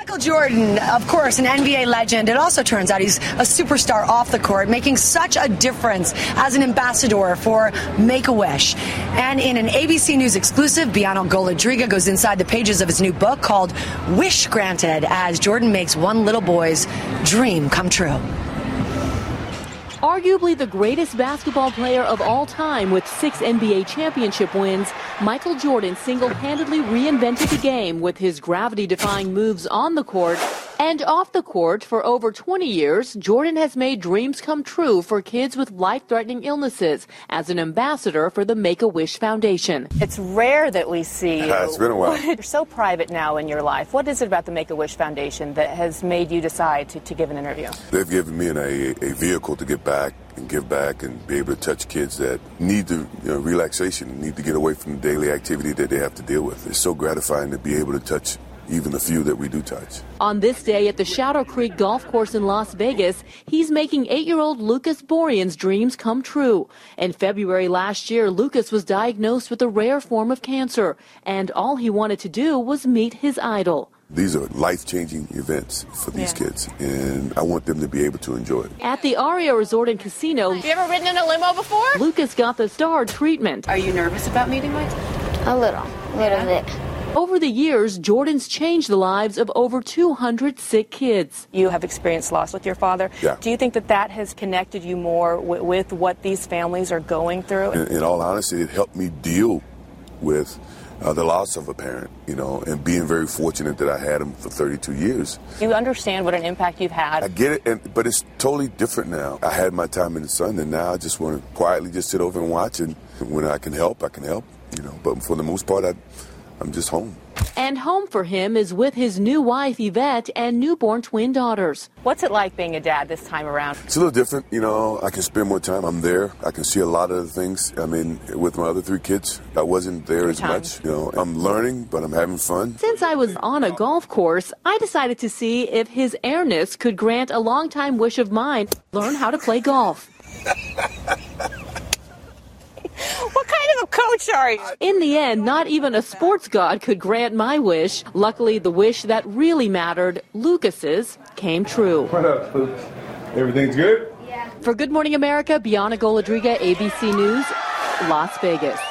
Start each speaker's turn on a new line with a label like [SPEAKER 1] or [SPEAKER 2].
[SPEAKER 1] Michael Jordan, of course, an NBA legend. It also turns out he's a superstar off the court, making such a difference as an ambassador for Make-A-Wish. And in an ABC News exclusive, Biano Golodriga goes inside the pages of his new book called Wish Granted, as Jordan makes one little boy's dream come true.
[SPEAKER 2] Arguably the greatest basketball player of all time with 6 NBA championship wins, Michael Jordan single-handedly reinvented the game with his gravity-defying moves on the court and off the court. For over 20 years, Jordan has made dreams come true for kids with life-threatening illnesses as an ambassador for the Make-A-Wish Foundation.
[SPEAKER 3] It's rare that we see you.
[SPEAKER 4] It's been a while.
[SPEAKER 3] You're so private now in your life. What is it about the Make-A-Wish Foundation that has made you decide to give an interview?
[SPEAKER 4] They've given me a vehicle to get back and give back and be able to touch kids that need the relaxation, need to get away from the daily activity that they have to deal with. It's so gratifying to be able to touch even the few that we do touch.
[SPEAKER 2] On this day at the Shadow Creek Golf Course in Las Vegas, he's making 8-year-old Lucas Borean's dreams come true. In February last year, Lucas was diagnosed with a rare form of cancer, and all he wanted to do was meet his idol.
[SPEAKER 4] These are life-changing events for these kids, and I want them to be able to enjoy it.
[SPEAKER 2] At the Aria Resort and Casino,
[SPEAKER 3] Have you ever ridden in a limo before?
[SPEAKER 2] Lucas got the star treatment.
[SPEAKER 3] Are you nervous about meeting Mike?
[SPEAKER 5] A little bit.
[SPEAKER 2] Over the years, Jordan's changed the lives of over 200 sick kids.
[SPEAKER 3] You have experienced loss with your father.
[SPEAKER 4] Yeah.
[SPEAKER 3] Do you think that has connected you more with what these families are going through?
[SPEAKER 4] In all honesty, it helped me deal with the loss of a parent, and being very fortunate that I had him for 32 years.
[SPEAKER 3] You understand what an impact you've had.
[SPEAKER 4] I get it, but it's totally different now. I had my time in the sun, and now I just want to quietly just sit over and watch, and when I can help, I can help, But for the most part, I'm just home.
[SPEAKER 2] And home for him is with his new wife, Yvette, and newborn twin daughters.
[SPEAKER 3] What's it like being a dad this time around?
[SPEAKER 4] It's a little different, I can spend more time. I'm there. I can see a lot of the things. With my other 3 kids, I wasn't there as much. I'm learning, but I'm having fun.
[SPEAKER 2] Since I was on a golf course, I decided to see if His Airness could grant a longtime wish of mine, learn how to play golf.
[SPEAKER 3] What kind of a coach are you?
[SPEAKER 2] In the end, not even a sports god could grant my wish. Luckily, the wish that really mattered, Lucas's, came true.
[SPEAKER 6] What up, Poops? Everything's good?
[SPEAKER 2] Yeah. For Good Morning America, Biana Golodriga, ABC News, Las Vegas.